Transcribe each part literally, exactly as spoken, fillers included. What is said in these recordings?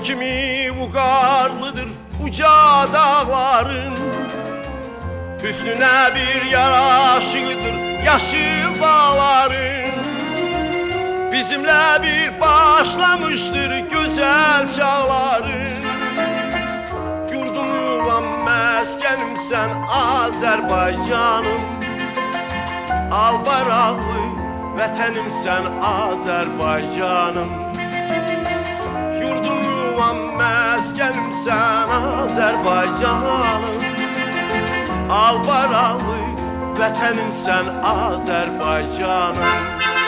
kimi vüqarlıdır uca dağların, hüsnüne bir yaraşıqdır yaşıl bağların. Bizimle bir başlamıştır güzel çağların. Yurdumum meskenimsen Azerbaycanım, Albaraqlı vətənimsən Azerbaycanım. Yurdumum meskenimsen Azerbaycanım, Albaraqlı vətənimsən Azerbaycanım.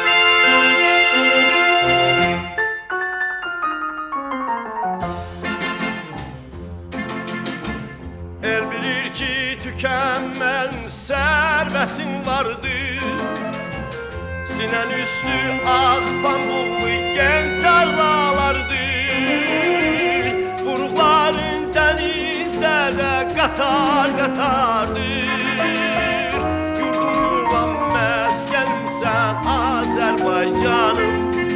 El bilir ki tükənmən sərvətin vardır, sinen üstü ağ pambıqlı gen tarlalardır. Buruqların dənizlərdə qatar qatardır. Yurdumam məskənimsən Azərbaycanım,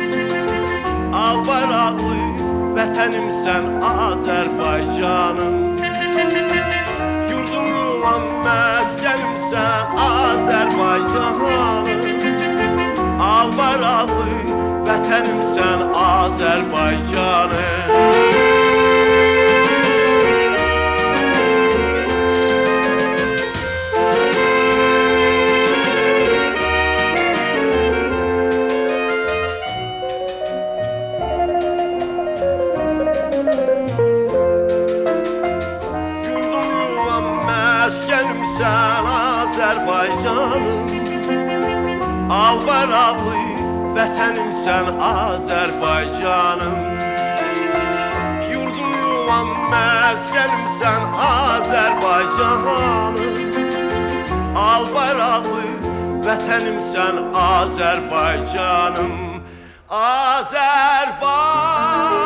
Albaraqlı vətənimsən Azərbaycanım. Yurdumam məskənimsən Azərbaycanım, Albaraqlı vətənimsən Azərbaycanım. Yurdumam məskənimsən Azərbaycanım, Albaraqlı vətənimsən Azərbaycanım. Yurdumam məskənimsən Azərbaycanım, Albaraqlı vətənimsən Azərbaycanım. Azərbaycanım.